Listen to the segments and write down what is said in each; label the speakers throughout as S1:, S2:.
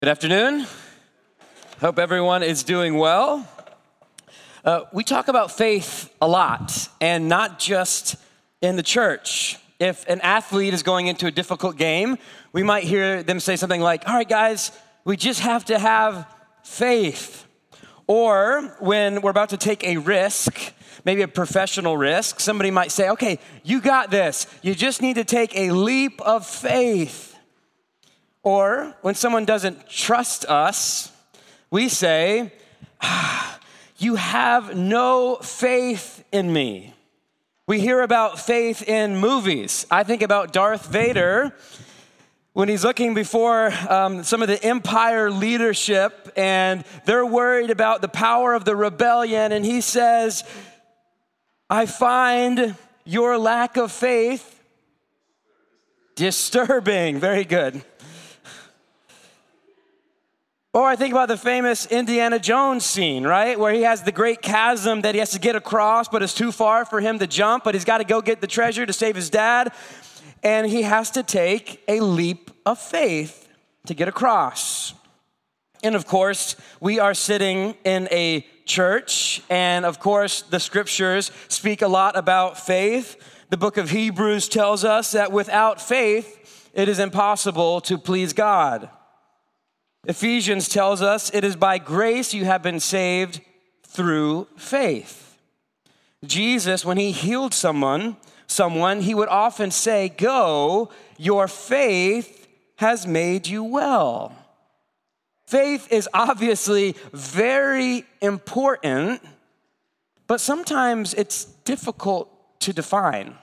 S1: Good afternoon. Hope everyone is doing well. We talk about faith a lot, and not just in the church. If an athlete is going into a difficult game, we might hear them say something like, all right, guys, we just have to have faith. Or when we're about to take a risk, maybe a professional risk, somebody might say, okay, you got this. You just need to take a leap of faith. Or when someone doesn't trust us, we say, you have no faith in me. We hear about faith in movies. I think about Darth Vader when he's looking before some of the Empire leadership, and they're worried about the power of the rebellion, and he says, I find your lack of faith disturbing. Very good. Or I think about the famous Indiana Jones scene, right? Where he has the great chasm that he has to get across, but it's too far for him to jump, but he's got to go get the treasure to save his dad. And he has to take a leap of faith to get across. And of course, we are sitting in a church, and of course, the scriptures speak a lot about faith. The book of Hebrews tells us that without faith, it is impossible to please God. Ephesians tells us it is by grace you have been saved through faith. Jesus, when he healed someone, he would often say, go, your faith has made you well. Faith is obviously very important, but sometimes it's difficult to define.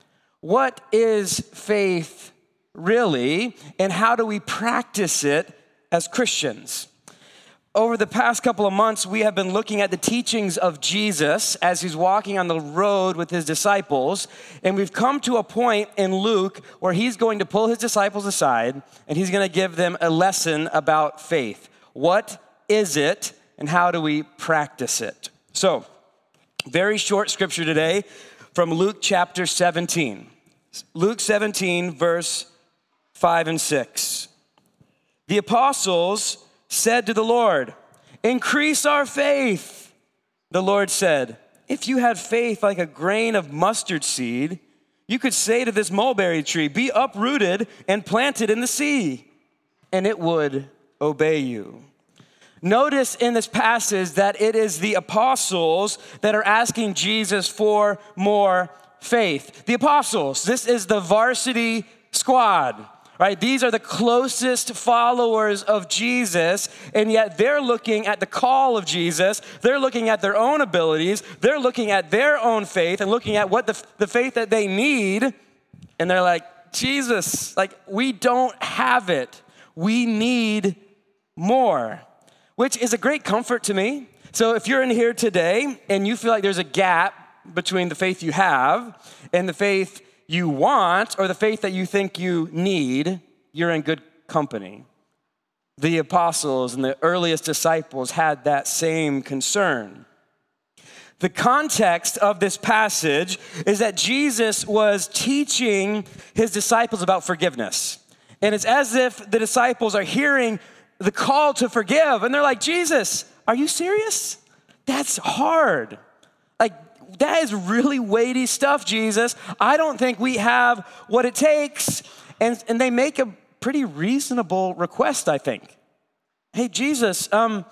S1: What is faith really, and how do we practice it as Christians? Over the past couple of months, we have been looking at the teachings of Jesus as he's walking on the road with his disciples. And we've come to a point in Luke where he's going to pull his disciples aside and he's going to give them a lesson about faith. What is it and how do we practice it? So, very short scripture today from Luke chapter 17. Luke 17, verse 5 and 6. The apostles said to the Lord, increase our faith. The Lord said, if you had faith like a grain of mustard seed, you could say to this mulberry tree, be uprooted and planted in the sea, and it would obey you. Notice in this passage that it is the apostles that are asking Jesus for more faith. The apostles, this is the varsity squad. Right? These are the closest followers of Jesus, and yet they're looking at the call of Jesus. They're looking at their own abilities. They're looking at their own faith and looking at what the faith that they need, and they're like, Jesus, like, we don't have it. We need more, which is a great comfort to me. So if you're in here today and you feel like there's a gap between the faith you have and the faith you want, or the faith that you think you need, you're in good company. The apostles and the earliest disciples had that same concern. The context of this passage is that Jesus was teaching his disciples about forgiveness. And it's as if the disciples are hearing the call to forgive, and they're like, Jesus, are you serious? That's hard. Like, that is really weighty stuff, Jesus. I don't think we have what it takes. And they make a pretty reasonable request, I think. Hey, Jesus,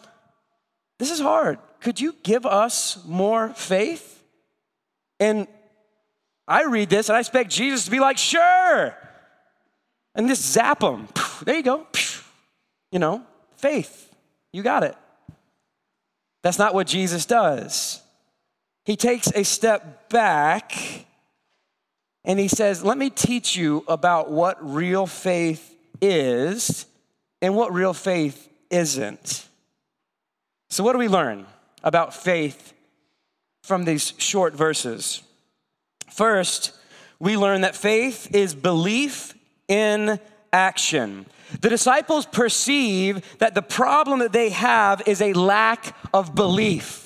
S1: this is hard. Could you give us more faith? And I read this and I expect Jesus to be like, sure. And just zap them. There you go. You know, faith. You got it. That's not what Jesus does. He takes a step back and he says, let me teach you about what real faith is and what real faith isn't. So what do we learn about faith from these short verses? First, we learn that faith is belief in action. The disciples perceive that the problem that they have is a lack of belief.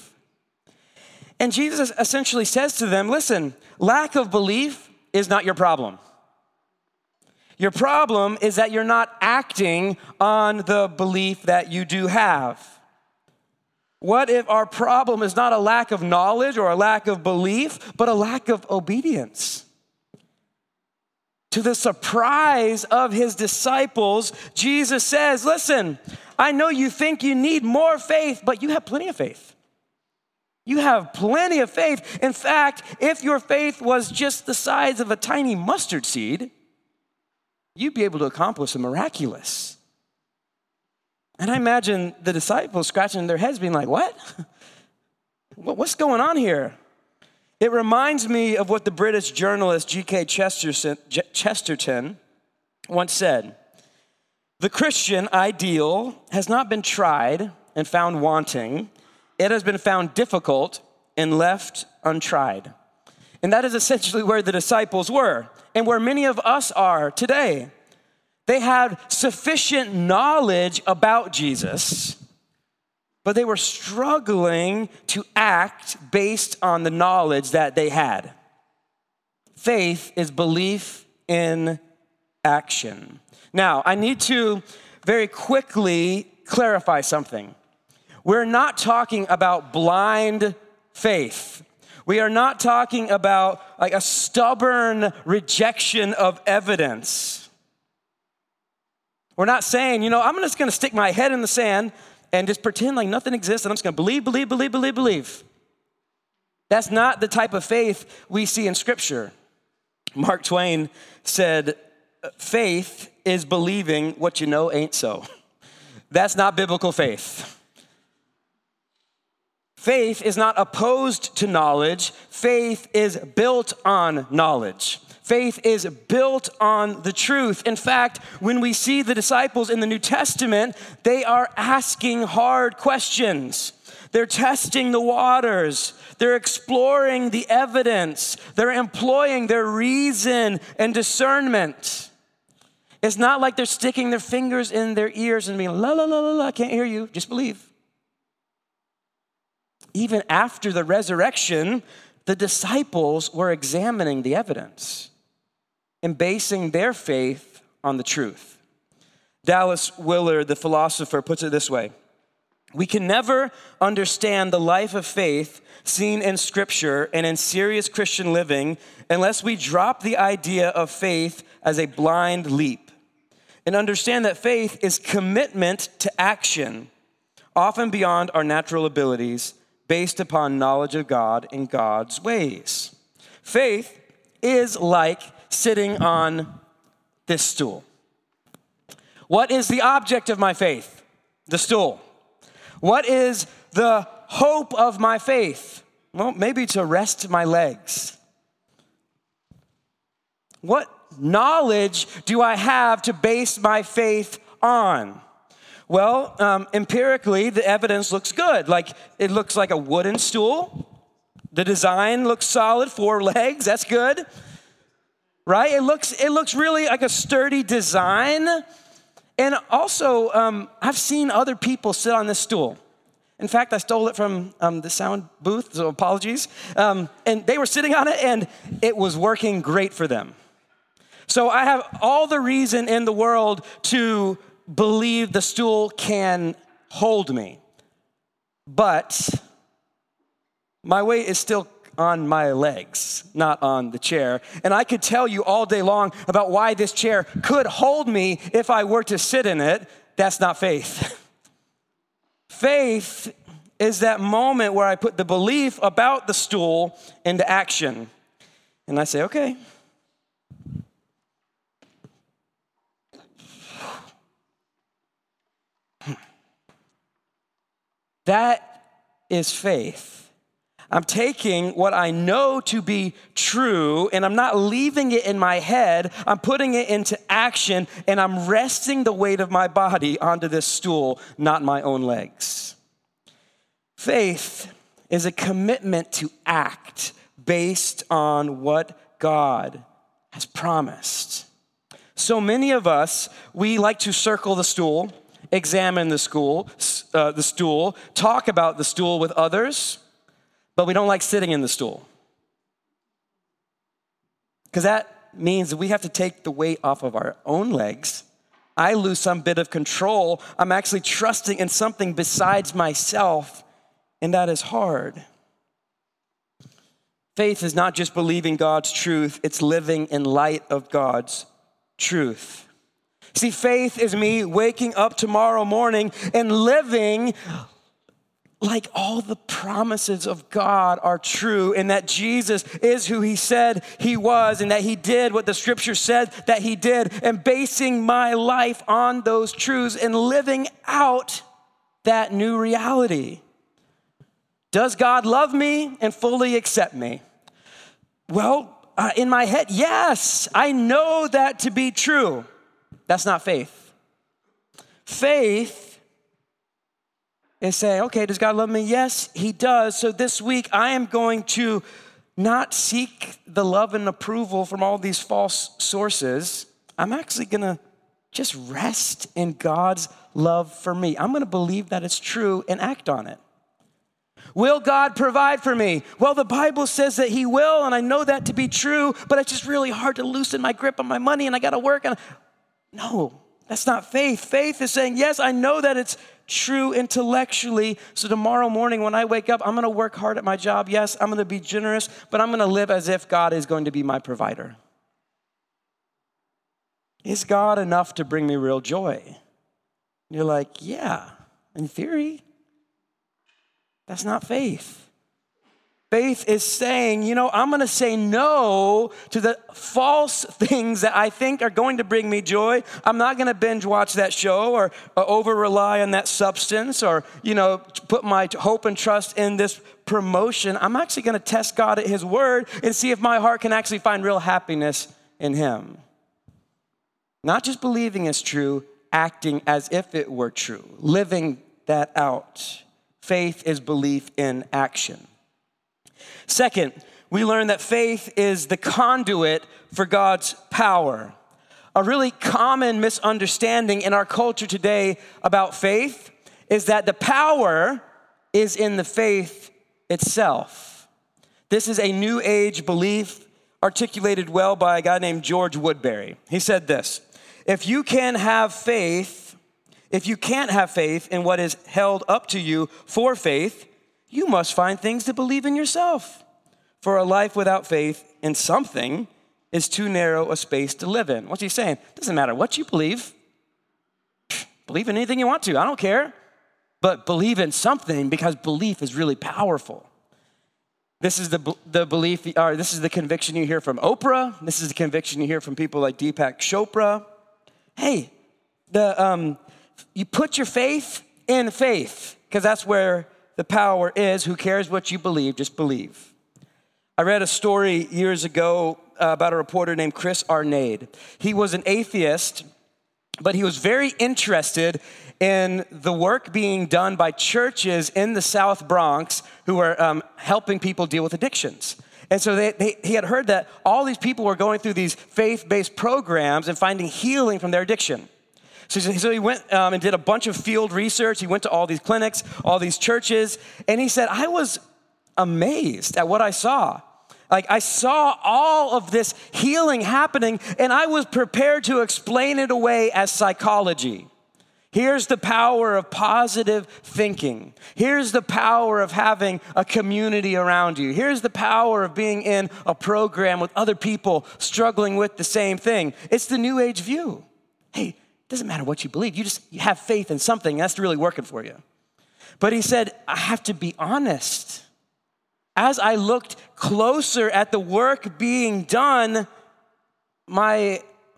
S1: And Jesus essentially says to them, listen, lack of belief is not your problem. Your problem is that you're not acting on the belief that you do have. What if our problem is not a lack of knowledge or a lack of belief, but a lack of obedience? To the surprise of his disciples, Jesus says, listen, I know you think you need more faith, but you have plenty of faith. You have plenty of faith. In fact, if your faith was just the size of a tiny mustard seed, you'd be able to accomplish the miraculous. And I imagine the disciples scratching their heads being like, what? What's going on here? It reminds me of what the British journalist G.K. Chesterton once said. The Christian ideal has not been tried and found wanting. It has been found difficult and left untried. And that is essentially where the disciples were and where many of us are today. They had sufficient knowledge about Jesus, but they were struggling to act based on the knowledge that they had. Faith is belief in action. Now, I need to very quickly clarify something. We're not talking about blind faith. We are not talking about like a stubborn rejection of evidence. We're not saying, I'm just going to stick my head in the sand and just pretend like nothing exists and I'm just going to believe. That's not the type of faith we see in Scripture. Mark Twain said, faith is believing what you know ain't so. That's not biblical faith. Faith is not opposed to knowledge. Faith is built on knowledge. Faith is built on the truth. In fact, when we see the disciples in the New Testament, they are asking hard questions. They're testing the waters. They're exploring the evidence. They're employing their reason and discernment. It's not like they're sticking their fingers in their ears and being, I can't hear you, just believe. Even after the resurrection, the disciples were examining the evidence and basing their faith on the truth. Dallas Willard, the philosopher, puts it this way. We can never understand the life of faith seen in Scripture and in serious Christian living unless we drop the idea of faith as a blind leap and understand that faith is commitment to action, often beyond our natural abilities, based upon knowledge of God and God's ways. Faith is like sitting on this stool. What is the object of my faith? The stool. What is the hope of my faith? Well, maybe to rest my legs. What knowledge do I have to base my faith on? Well, empirically, the evidence looks good. Like, it looks like a wooden stool. The design looks solid, 4 legs, that's good. Right? It looks really like a sturdy design. And also, I've seen other people sit on this stool. In fact, I stole it from the sound booth, so apologies. And they were sitting on it, and it was working great for them. So I have all the reason in the world to believe the stool can hold me. But my weight is still on my legs, not on the chair. And I could tell you all day long about why this chair could hold me if I were to sit in it. That's not faith. Faith is that moment where I put the belief about the stool into action. And I say, okay. That is faith. I'm taking what I know to be true and I'm not leaving it in my head. I'm putting it into action and I'm resting the weight of my body onto this stool, not my own legs. Faith is a commitment to act based on what God has promised. So many of us, we like to circle the stool, examine the stool, talk about the stool with others, but we don't like sitting in the stool. Because that means that we have to take the weight off of our own legs. I lose some bit of control. I'm actually trusting in something besides myself, and that is hard. Faith is not just believing God's truth, it's living in light of God's truth. See, faith is me waking up tomorrow morning and living like all the promises of God are true, and that Jesus is who he said he was, and that he did what the scripture said that he did, and basing my life on those truths and living out that new reality. Does God love me and fully accept me? Well, in my head, yes, I know that to be true. That's not faith. Faith is saying, okay, does God love me? Yes, he does. So this week I am going to not seek the love and approval from all these false sources. I'm actually going to just rest in God's love for me. I'm going to believe that it's true and act on it. Will God provide for me? Well, the Bible says that he will, and I know that to be true, but it's just really hard to loosen my grip on my money, and I got to work. No, that's not faith. Faith is saying, yes, I know that it's true intellectually, so tomorrow morning when I wake up, I'm going to work hard at my job. Yes, I'm going to be generous, but I'm going to live as if God is going to be my provider. Is God enough to bring me real joy? And you're like, yeah, in theory. That's not faith. Faith is saying, I'm going to say no to the false things that I think are going to bring me joy. I'm not going to binge watch that show or over rely on that substance or, put my hope and trust in this promotion. I'm actually going to test God at his word and see if my heart can actually find real happiness in him. Not just believing is true, acting as if it were true, living that out. Faith is belief in action. Second, we learn that faith is the conduit for God's power. A really common misunderstanding in our culture today about faith is that the power is in the faith itself. This is a New Age belief articulated well by a guy named George Woodbury. He said this: if you can't have faith in what is held up to you for faith, you must find things to believe in yourself. For a life without faith in something is too narrow a space to live in. What's he saying? Doesn't matter what you believe. Believe in anything you want to. I don't care. But believe in something, because belief is really powerful. This is the belief, or this is the conviction you hear from Oprah. This is the conviction you hear from people like Deepak Chopra. Hey, you put your faith in faith, because that's where the power is. Who cares what you believe? Just believe. I read a story years ago about a reporter named Chris Arnade. He was an atheist, but he was very interested in the work being done by churches in the South Bronx who were helping people deal with addictions. And so he had heard that all these people were going through these faith-based programs and finding healing from their addiction. So he went and did a bunch of field research. He went to all these clinics, all these churches, and he said, I was amazed at what I saw. Like, I saw all of this healing happening, and I was prepared to explain it away as psychology. Here's the power of positive thinking. Here's the power of having a community around you. Here's the power of being in a program with other people struggling with the same thing. It's the New Age view. Hey, it doesn't matter what you believe. You have faith in something. That's really working for you. But he said, I have to be honest. As I looked closer at the work being done, my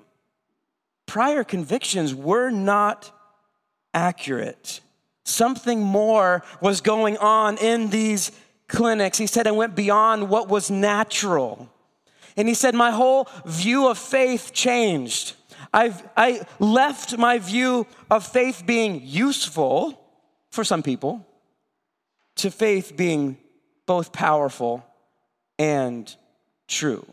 S1: prior convictions were not accurate. Something more was going on in these clinics. He said, I went beyond what was natural. And he said, my whole view of faith changed. I left my view of faith being useful for some people to faith being both powerful and true.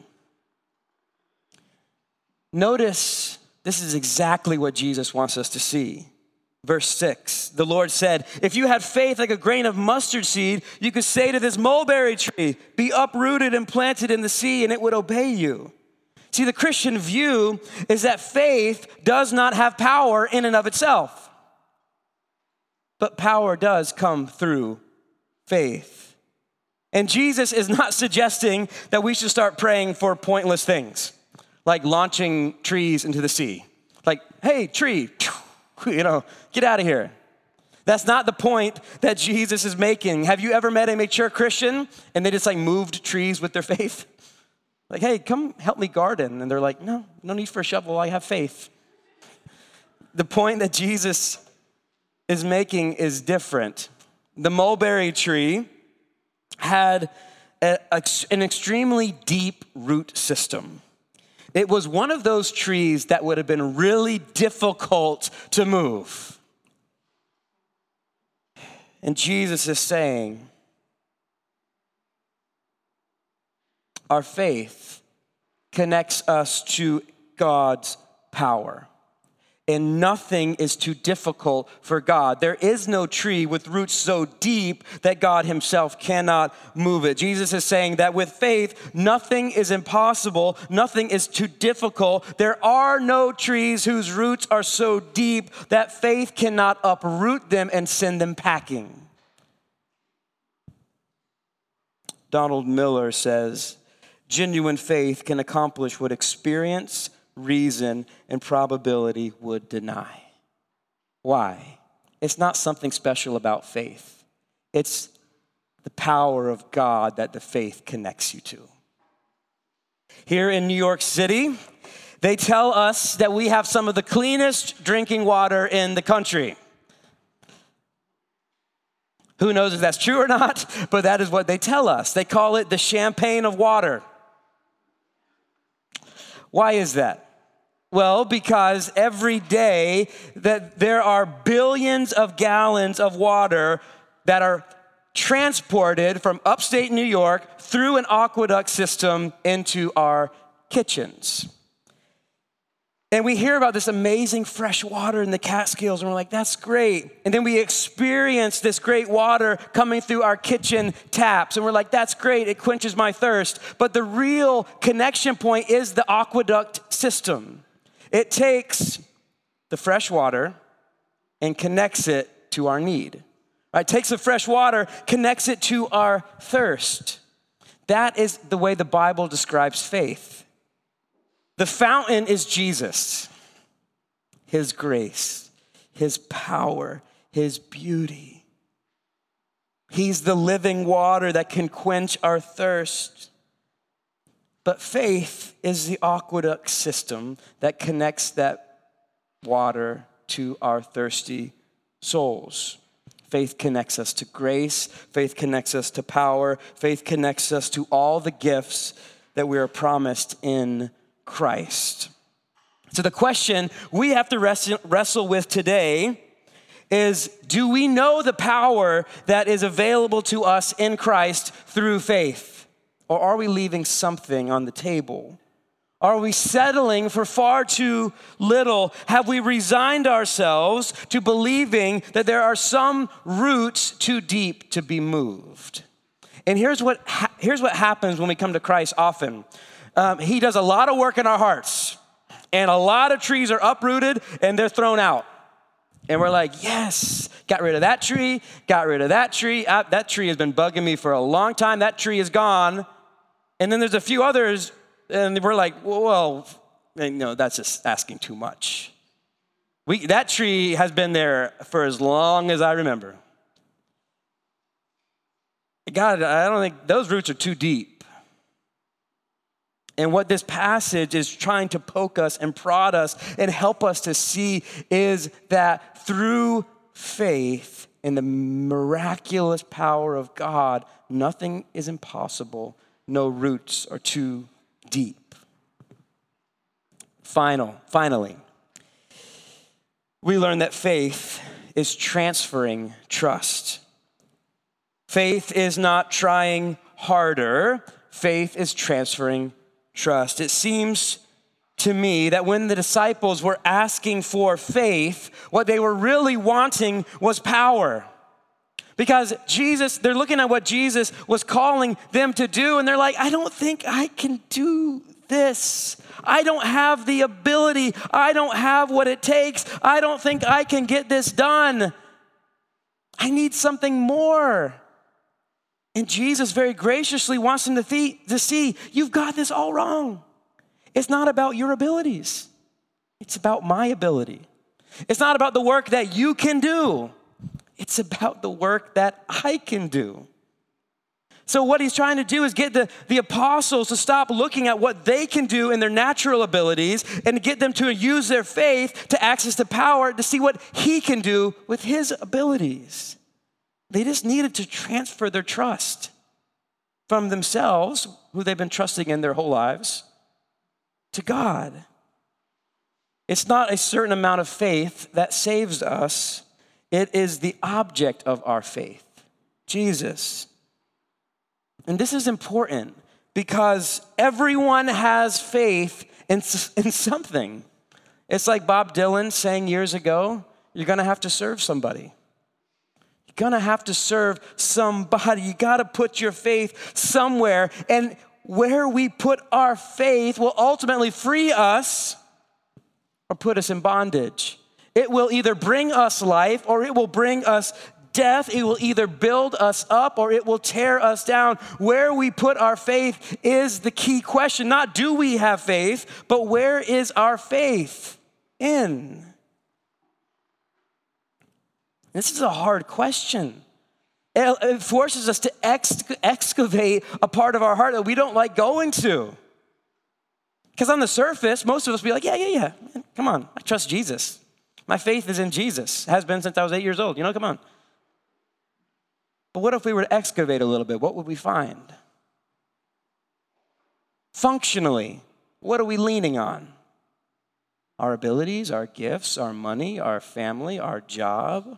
S1: Notice this is exactly what Jesus wants us to see. Verse 6, the Lord said, if you had faith like a grain of mustard seed, you could say to this mulberry tree, be uprooted and planted in the sea, and it would obey you. See, the Christian view is that faith does not have power in and of itself. But power does come through faith. And Jesus is not suggesting that we should start praying for pointless things, like launching trees into the sea. Like, hey, tree, get out of here. That's not the point that Jesus is making. Have you ever met a mature Christian and they just moved trees with their faith? Like, hey, come help me garden. And they're like, no need for a shovel. I have faith. The point that Jesus is making is different. The mulberry tree had an extremely deep root system. It was one of those trees that would have been really difficult to move. And Jesus is saying, our faith connects us to God's power. And nothing is too difficult for God. There is no tree with roots so deep that God himself cannot move it. Jesus is saying that with faith, nothing is impossible. Nothing is too difficult. There are no trees whose roots are so deep that faith cannot uproot them and send them packing. Donald Miller says, genuine faith can accomplish what experience, reason, and probability would deny. Why? It's not something special about faith. It's the power of God that the faith connects you to. Here in New York City, they tell us that we have some of the cleanest drinking water in the country. Who knows if that's true or not, but that is what they tell us. They call it the champagne of water. Why is that? Well, because every day that there are billions of gallons of water that are transported from upstate New York through an aqueduct system into our kitchens. And we hear about this amazing fresh water in the Catskills, and we're like, that's great. And then we experience this great water coming through our kitchen taps, and we're like, that's great, it quenches my thirst. But the real connection point is the aqueduct system. It takes the fresh water and connects it to our need. Right? Takes the fresh water, connects it to our thirst. That is the way the Bible describes faith. The fountain is Jesus, his grace, his power, his beauty. He's the living water that can quench our thirst. But faith is the aqueduct system that connects that water to our thirsty souls. Faith connects us to grace. Faith connects us to power. Faith connects us to all the gifts that we are promised in Christ. So the question we have to wrestle with today is, do we know the power that is available to us in Christ through faith? Or are we leaving something on the table? Are we settling for far too little? Have we resigned ourselves to believing that there are some roots too deep to be moved? And here's what happens when we come to Christ often. He does a lot of work in our hearts, and a lot of trees are uprooted and they're thrown out. And we're like, yes, got rid of that tree, got rid of that tree. That tree has been bugging me for a long time. That tree is gone. And then there's a few others, and we're like, well, that's just asking too much. That tree has been there for as long as I remember. God, I don't think those roots are too deep. And what this passage is trying to poke us and prod us and help us to see is that through faith in the miraculous power of God, nothing is impossible. No roots are too deep. Finally, we learn that faith is transferring trust. Faith is not trying harder. Faith is transferring trust. It seems to me that when the disciples were asking for faith, what they were really wanting was power. Because they're looking at what Jesus was calling them to do, and they're like, I don't think I can do this. I don't have the ability. I don't have what it takes. I don't think I can get this done. I need something more. And Jesus very graciously wants him to see, you've got this all wrong. It's not about your abilities. It's about my ability. It's not about the work that you can do. It's about the work that I can do. So what he's trying to do is get the apostles to stop looking at what they can do in their natural abilities and to get them to use their faith to access the power to see what he can do with his abilities. They just needed to transfer their trust from themselves, who they've been trusting in their whole lives, to God. It's not a certain amount of faith that saves us. It is the object of our faith, Jesus. And this is important because everyone has faith in something. It's like Bob Dylan saying years ago, you're gonna have to serve somebody. You're gonna have to serve somebody. You gotta put your faith somewhere. And where we put our faith will ultimately free us or put us in bondage. It will either bring us life or it will bring us death. It will either build us up or it will tear us down. Where we put our faith is the key question. Not do we have faith, but where is our faith in? This is a hard question. It forces us to excavate a part of our heart that we don't like going to. Because on the surface, most of us will be like, yeah. Come on, I trust Jesus. My faith is in Jesus. Has been since I was 8 years old. Come on. But what if we were to excavate a little bit? What would we find? Functionally, what are we leaning on? Our abilities, our gifts, our money, our family, our job.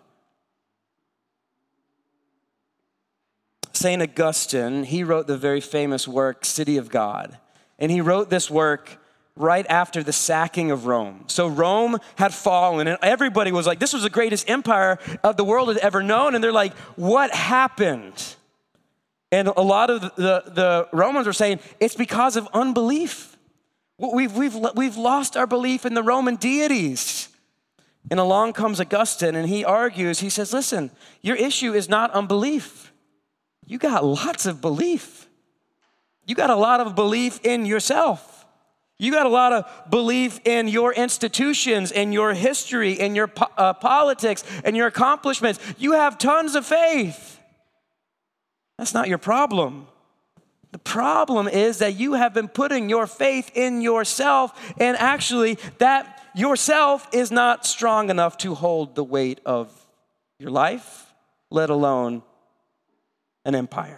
S1: St. Augustine, he wrote the very famous work, City of God. And he wrote this work right after the sacking of Rome. So Rome had fallen, and everybody was like, this was the greatest empire of the world had ever known. And they're like, what happened? And a lot of the Romans were saying, it's because of unbelief. We've lost our belief in the Roman deities. And along comes Augustine, and he argues, he says, listen, your issue is not unbelief. You got lots of belief. You got a lot of belief in yourself. You got a lot of belief in your institutions, in your history, in your politics, and your accomplishments. You have tons of faith. That's not your problem. The problem is that you have been putting your faith in yourself, and actually that yourself is not strong enough to hold the weight of your life, let alone an empire.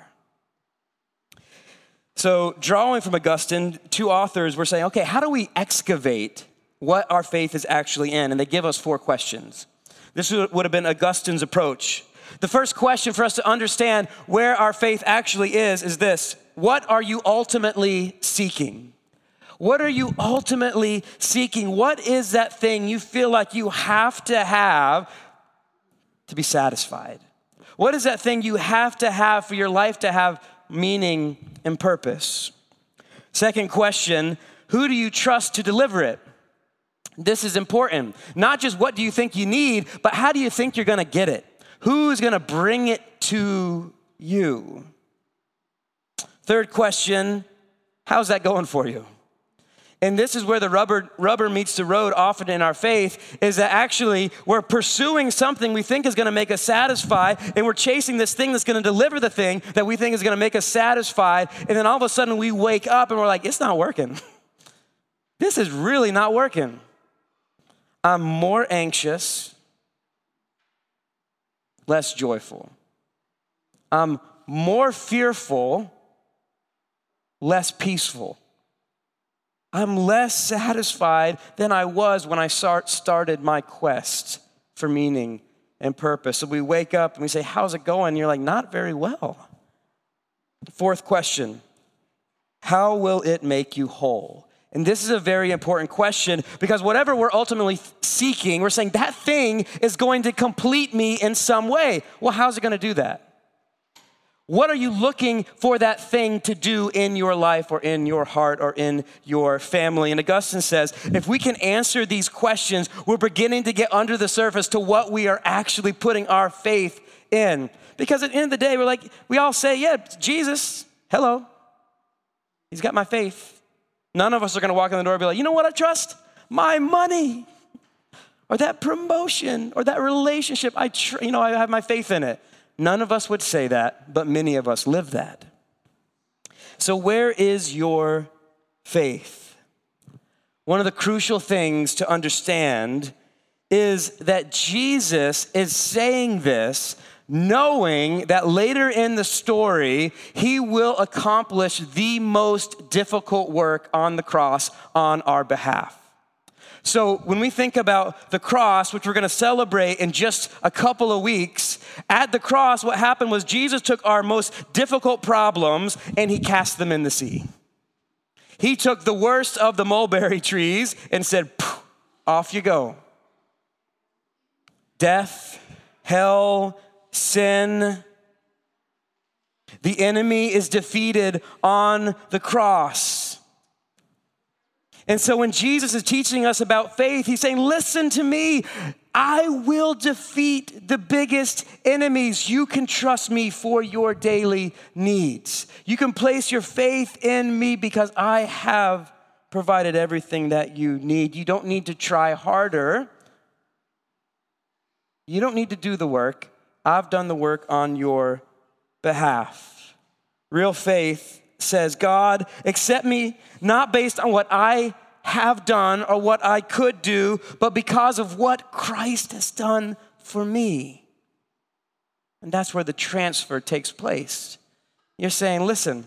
S1: So drawing from Augustine, two authors were saying, okay, how do we excavate what our faith is actually in? And they give us 4 questions. This would have been Augustine's approach. The first question for us to understand where our faith actually is this: what are you ultimately seeking? What are you ultimately seeking? What is that thing you feel like you have to be satisfied? What is that thing you have to for your life to have meaning and purpose? Second question, who do you trust to deliver it? This is important. Not just what do you think you need, but how do you think you're gonna get it? Who's gonna bring it to you? Third question, how's that going for you? And this is where the rubber meets the road often in our faith, is that actually we're pursuing something we think is gonna make us satisfied, and we're chasing this thing that's gonna deliver the thing that we think is gonna make us satisfied, and then all of a sudden we wake up and we're like, it's not working. This is really not working. I'm more anxious, less joyful. I'm more fearful, less peaceful. I'm less satisfied than I was when I started my quest for meaning and purpose. So we wake up and we say, how's it going? And you're like, not very well. Fourth question, how will it make you whole? And this is a very important question because whatever we're ultimately seeking, we're saying that thing is going to complete me in some way. Well, how's it going to do that? What are you looking for that thing to do in your life or in your heart or in your family? And Augustine says, if we can answer these questions, we're beginning to get under the surface to what we are actually putting our faith in. Because at the end of the day, we all say, yeah, Jesus, hello. He's got my faith. None of us are going to walk in the door and be like, you know what I trust? My money or that promotion or that relationship. I have my faith in it. None of us would say that, but many of us live that. So where is your faith? One of the crucial things to understand is that Jesus is saying this knowing that later in the story, he will accomplish the most difficult work on the cross on our behalf. So when we think about the cross, which we're going to celebrate in just a couple of weeks, at the cross, what happened was Jesus took our most difficult problems and he cast them in the sea. He took the worst of the mulberry trees and said, off you go. Death, hell, sin. The enemy is defeated on the cross. And so when Jesus is teaching us about faith, he's saying, listen to me. I will defeat the biggest enemies. You can trust me for your daily needs. You can place your faith in me because I have provided everything that you need. You don't need to try harder. You don't need to do the work. I've done the work on your behalf. Real faith says, God, accept me not based on what I have done or what I could do, but because of what Christ has done for me. And that's where the transfer takes place. You're saying, listen,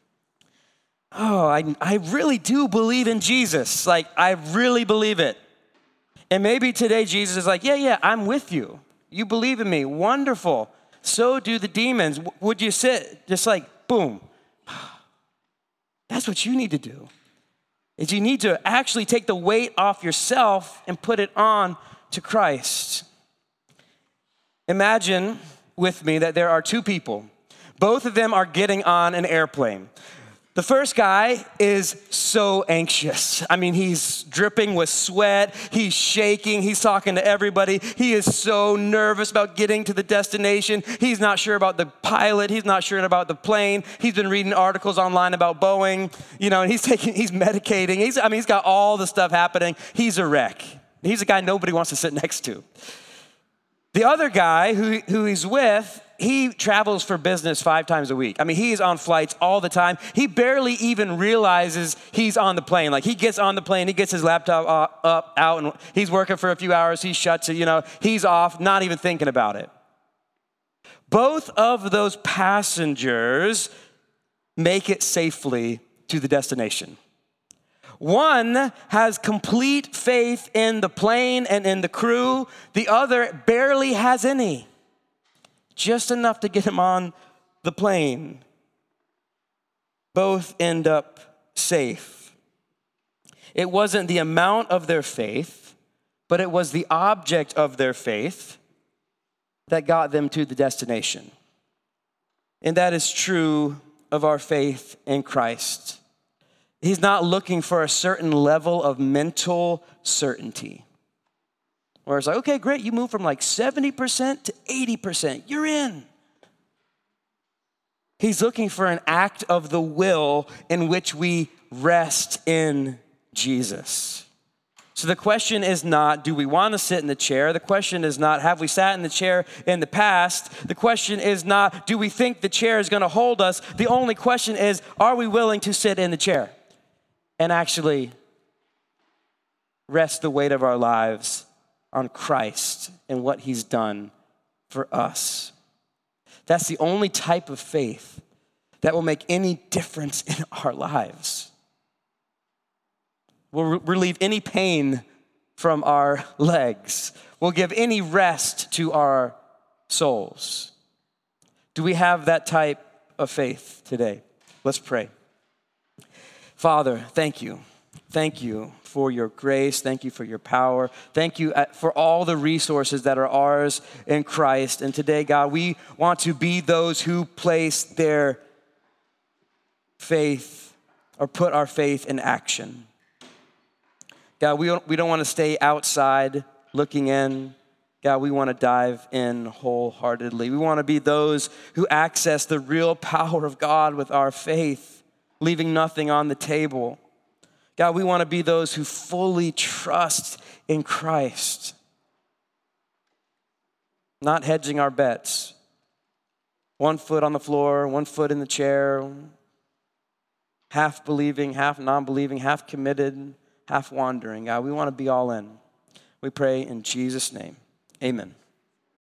S1: I really do believe in Jesus. I really believe it. And maybe today Jesus is like, yeah, I'm with you. You believe in me. Wonderful. So do the demons. Would you sit just boom. That's what you need to do, is you need to actually take the weight off yourself and put it on to Christ. Imagine with me that there are two people. Both of them are getting on an airplane. The first guy is so anxious. He's dripping with sweat. He's shaking. He's talking to everybody. He is so nervous about getting to the destination. He's not sure about the pilot. He's not sure about the plane. He's been reading articles online about Boeing. And he's medicating. He's got all the stuff happening. He's a wreck. He's a guy nobody wants to sit next to. The other guy who he's with, he travels for business 5 times a week. He's on flights all the time. He barely even realizes he's on the plane. He gets on the plane, he gets his laptop out, and he's working for a few hours. He shuts it, he's off, not even thinking about it. Both of those passengers make it safely to the destination. One has complete faith in the plane and in the crew. The other barely has any. Just enough to get him on the plane. Both end up safe. It wasn't the amount of their faith, but it was the object of their faith that got them to the destination. And that is true of our faith in Christ. He's not looking for a certain level of mental certainty. Where it's okay, great, you move from 70% to 80%. You're in. He's looking for an act of the will in which we rest in Jesus. So the question is not, do we want to sit in the chair? The question is not, have we sat in the chair in the past? The question is not, do we think the chair is going to hold us? The only question is, are we willing to sit in the chair and actually rest the weight of our lives on Christ and what he's done for us? That's the only type of faith that will make any difference in our lives. Will relieve any pain from our legs. Will give any rest to our souls. Do we have that type of faith today? Let's pray. Father, thank you Thank you for your grace. Thank you for your power. Thank you for all the resources that are ours in Christ. And today, God, we want to be those who place their faith or put our faith in action. God, we don't want to stay outside looking in. God, we want to dive in wholeheartedly. We want to be those who access the real power of God with our faith, leaving nothing on the table. God, we want to be those who fully trust in Christ, not hedging our bets. One foot on the floor, one foot in the chair, half believing, half non-believing, half committed, half wandering. God, we want to be all in. We pray in Jesus' name. Amen.